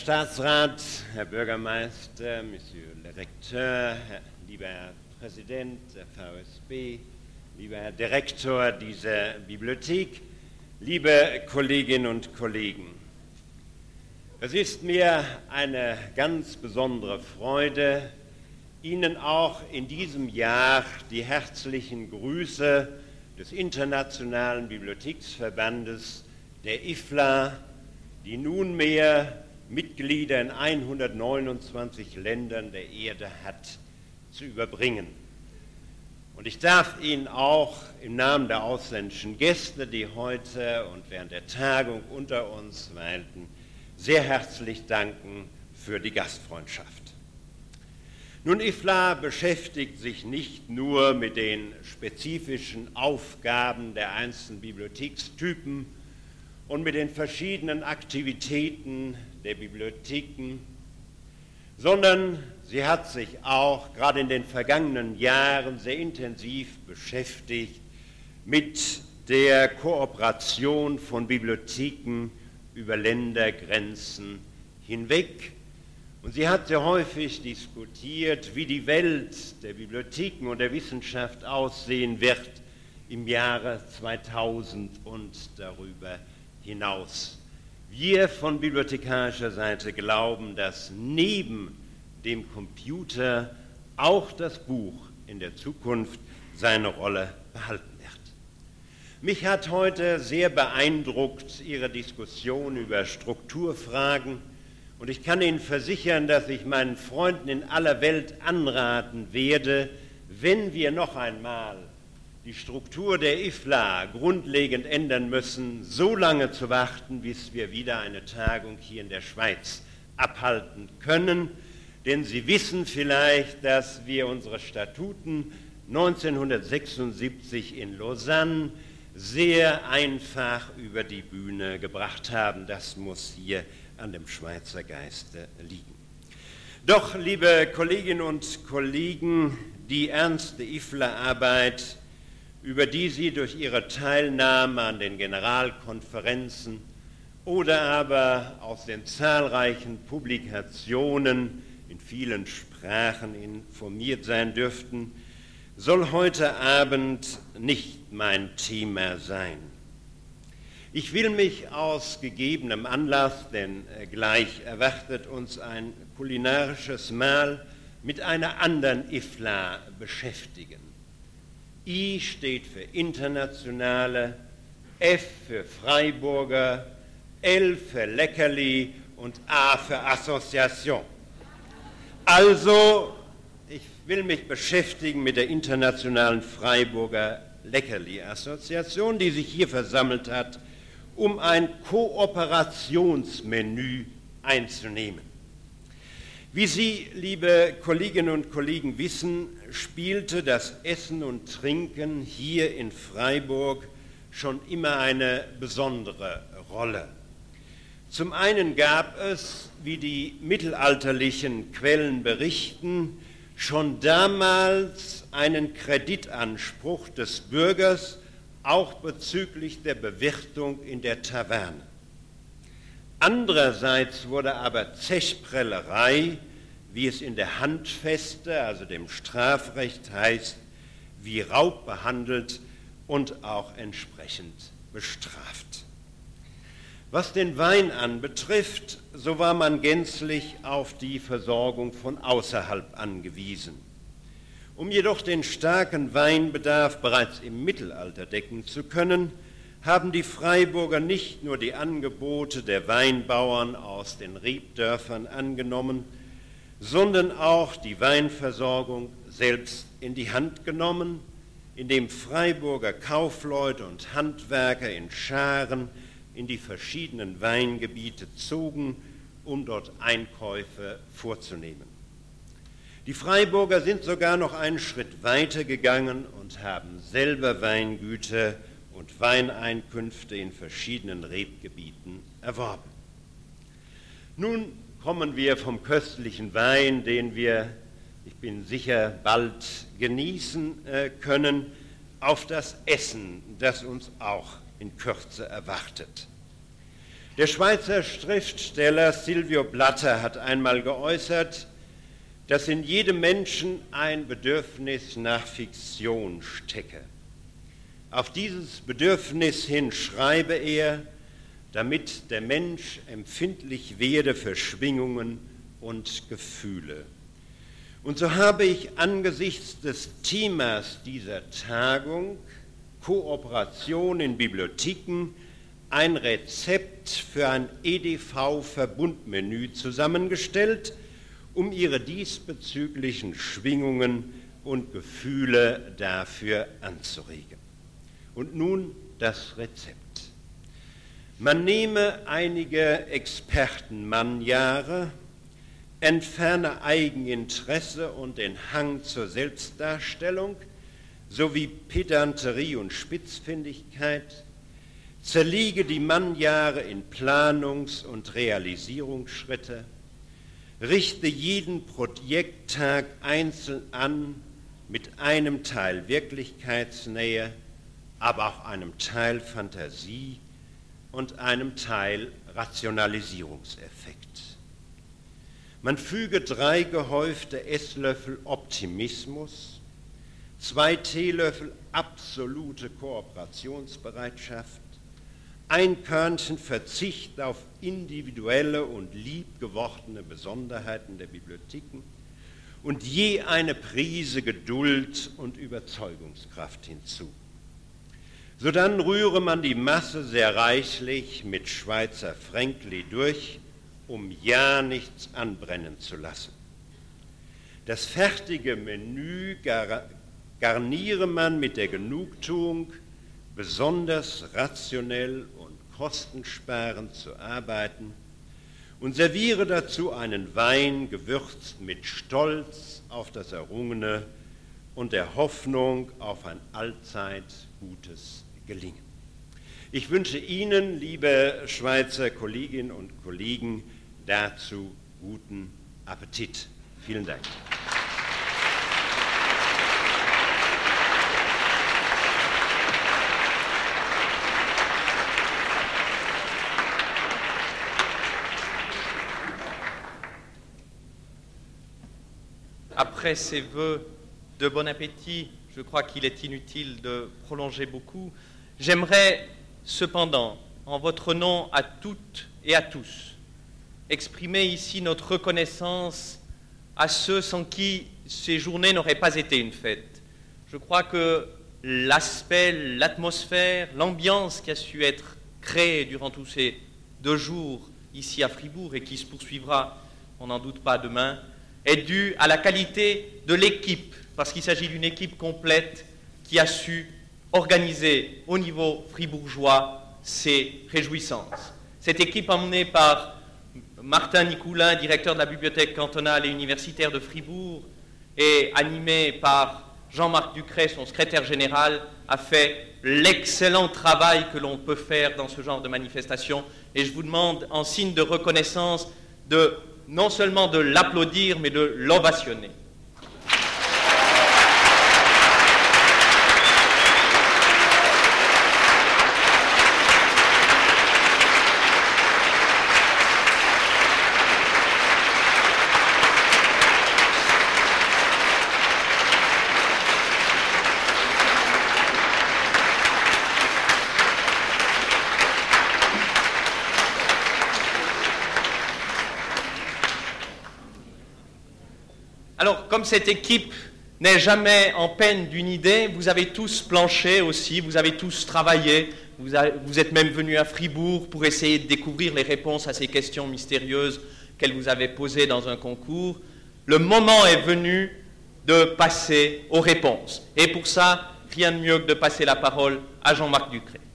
Staatsrat, Herr Bürgermeister, Monsieur le Recteur, lieber Herr Präsident der VSB, lieber Herr Direktor dieser Bibliothek, liebe Kolleginnen und Kollegen. Es ist mir eine ganz besondere Freude, Ihnen auch in diesem Jahr die herzlichen Grüße des Internationalen Bibliotheksverbandes, der IFLA, die nunmehr Mitglieder in 129 Ländern der Erde hat, zu überbringen. Und ich darf Ihnen auch im Namen der ausländischen Gäste, die heute und während der Tagung unter uns weilten, sehr herzlich danken für die Gastfreundschaft. Nun, IFLA beschäftigt sich nicht nur mit den spezifischen Aufgaben der einzelnen Bibliothekstypen und mit den verschiedenen Aktivitäten der Bibliotheken, sondern sie hat sich auch gerade in den vergangenen Jahren sehr intensiv beschäftigt mit der Kooperation von Bibliotheken über Ländergrenzen hinweg. Und sie hat sehr häufig diskutiert, wie die Welt der Bibliotheken und der Wissenschaft aussehen wird im Jahre 2000 und darüber hinaus. Wir von bibliothekarischer Seite glauben, dass neben dem Computer auch das Buch in der Zukunft seine Rolle behalten wird. Mich hat heute sehr beeindruckt Ihre Diskussion über Strukturfragen, und ich kann Ihnen versichern, dass ich meinen Freunden in aller Welt anraten werde, wenn wir noch einmal die Struktur der IFLA grundlegend ändern müssen, so lange zu warten, bis wir wieder eine Tagung hier in der Schweiz abhalten können. Denn Sie wissen vielleicht, dass wir unsere Statuten 1976 in Lausanne sehr einfach über die Bühne gebracht haben. Das muss hier an dem Schweizer Geiste liegen. Doch, liebe Kolleginnen und Kollegen, die ernste IFLA-Arbeit, über die Sie durch Ihre Teilnahme an den Generalkonferenzen oder aber aus den zahlreichen Publikationen in vielen Sprachen informiert sein dürften, soll heute Abend nicht mein Thema sein. Ich will mich aus gegebenem Anlass, denn gleich erwartet uns ein kulinarisches Mahl, mit einer anderen IFLA beschäftigen. I steht für internationale, F für Freiburger, L für Leckerli und A für Assoziation. Also, ich will mich beschäftigen mit der internationalen Freiburger Leckerli-Assoziation, die sich hier versammelt hat, um ein Kooperationsmenü einzunehmen. Wie Sie, liebe Kolleginnen und Kollegen, wissen, spielte das Essen und Trinken hier in Freiburg schon immer eine besondere Rolle. Zum einen gab es, wie die mittelalterlichen Quellen berichten, schon damals einen Kreditanspruch des Bürgers, auch bezüglich der Bewirtung in der Taverne. Andererseits wurde aber Zechprellerei, wie es in der Handfeste, also dem Strafrecht heißt, wie Raub behandelt und auch entsprechend bestraft. Was den Wein anbetrifft, so war man gänzlich auf die Versorgung von außerhalb angewiesen. Um jedoch den starken Weinbedarf bereits im Mittelalter decken zu können, haben die Freiburger nicht nur die Angebote der Weinbauern aus den Rebdörfern angenommen, sondern auch die Weinversorgung selbst in die Hand genommen, indem Freiburger Kaufleute und Handwerker in Scharen in die verschiedenen Weingebiete zogen, um dort Einkäufe vorzunehmen. Die Freiburger sind sogar noch einen Schritt weiter gegangen und haben selber Weingüter und Weineinkünfte in verschiedenen Rebgebieten erworben. Nun kommen wir vom köstlichen Wein, den wir, ich bin sicher, bald genießen können, auf das Essen, das uns auch in Kürze erwartet. Der Schweizer Schriftsteller Silvio Blatter hat einmal geäußert, dass in jedem Menschen ein Bedürfnis nach Fiktion stecke. Auf dieses Bedürfnis hin schreibe er, damit der Mensch empfindlich werde für Schwingungen und Gefühle. Und so habe ich angesichts des Themas dieser Tagung, Kooperation in Bibliotheken, ein Rezept für ein EDV-Verbundmenü zusammengestellt, um ihre diesbezüglichen Schwingungen und Gefühle dafür anzuregen. Und nun das Rezept. Man nehme einige Expertenmannjahre, entferne Eigeninteresse und den Hang zur Selbstdarstellung sowie Pedanterie und Spitzfindigkeit, zerlege die Mannjahre in Planungs- und Realisierungsschritte, richte jeden Projekttag einzeln an mit einem Teil Wirklichkeitsnähe, aber auch einem Teil Fantasie und einem Teil Rationalisierungseffekt. Man füge 3 gehäufte Esslöffel Optimismus, 2 Teelöffel absolute Kooperationsbereitschaft, 1 Körnchen Verzicht auf individuelle und liebgewordene Besonderheiten der Bibliotheken und je eine Prise Geduld und Überzeugungskraft hinzu. Sodann rühre man die Masse sehr reichlich mit Schweizer Fränkli durch, um ja nichts anbrennen zu lassen. Das fertige Menü garniere man mit der Genugtuung, besonders rationell und kostensparend zu arbeiten und serviere dazu einen Wein, gewürzt mit Stolz auf das Errungene und der Hoffnung auf ein allzeit gutes Gelingen. Ich wünsche Ihnen, liebe Schweizer Kolleginnen und Kollegen, dazu guten Appetit. Vielen Dank. Après ces vœux de bon appétit, je crois qu'il est inutile de prolonger beaucoup. J'aimerais cependant, en votre nom à toutes et à tous, exprimer ici notre reconnaissance à ceux sans qui ces journées n'auraient pas été une fête. Je crois que l'aspect, l'atmosphère, l'ambiance qui a su être créée durant tous ces 2 jours ici à Fribourg et qui se poursuivra, on n'en doute pas, demain, est due à la qualité de l'équipe, parce qu'il s'agit d'une équipe complète qui a su organiser au niveau fribourgeois ces réjouissances. Cette équipe emmenée par Martin Nicoulin, directeur de la bibliothèque cantonale et universitaire de Fribourg, et animée par Jean-Marc Ducret, son secrétaire général, a fait l'excellent travail que l'on peut faire dans ce genre de manifestation. Et je vous demande, en signe de reconnaissance, non seulement de l'applaudir, mais de l'ovationner. Alors, comme cette équipe n'est jamais en peine d'une idée, vous avez tous planché aussi, vous avez tous travaillé, vous êtes même venus à Fribourg pour essayer de découvrir les réponses à ces questions mystérieuses qu'elle vous avait posées dans un concours. Le moment est venu de passer aux réponses. Et pour ça, rien de mieux que de passer la parole à Jean-Marc Ducret.